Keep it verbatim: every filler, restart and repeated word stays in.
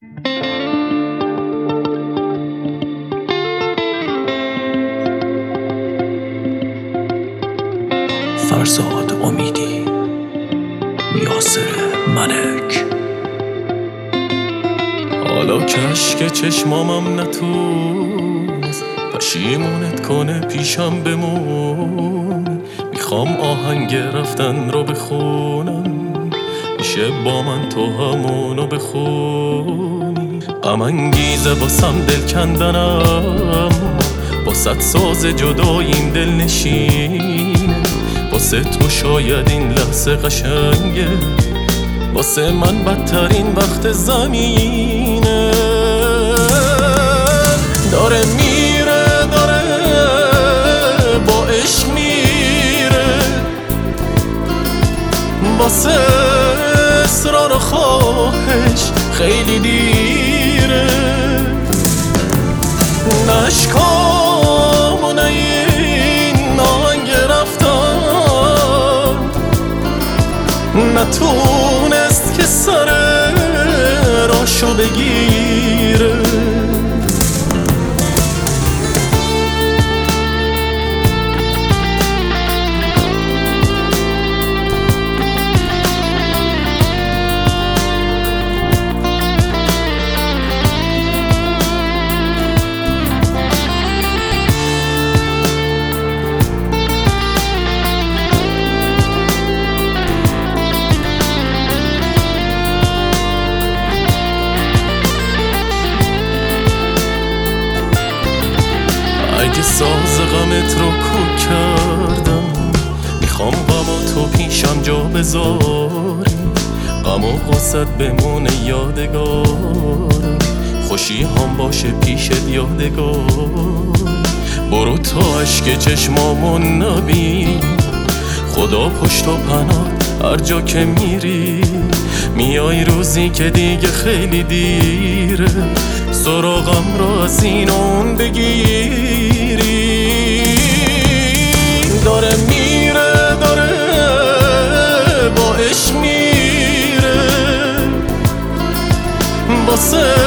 فرزاد امیدی، یاسر ملک. حالا کشک چشمامم نتونست پشیمونت کنه پیشم بمون. میخوام آهنگ رفتن رو بخونم، میشه با من تو همونو بخونی. غم انگیزه باسم دل کندنم، باست ساز جداییم دل نشینه. واسه تو شاید این لحظه قشنگه، واسه من بدترین وقت زمینه. داره میره داره با عشق میره، واسه اصرار و خواهش خیلی دیره. نشکام و نه این آهنگ رفتن، نتونست که سر راشو بگیره. اگه ساز غمت رو کوک کردم، میخوام غم تو پیشم جا بذاری. غم و غصت بمونه یادگار، خوشی هم باشه پیشت یادگار. برو تا اشک چشمامون نبین، خدا پشت و پناه هر جا که میری. میای روزی که دیگه خیلی دیره، سراغم را از این اون بگیری. داره میره داره با عشق میره، واسه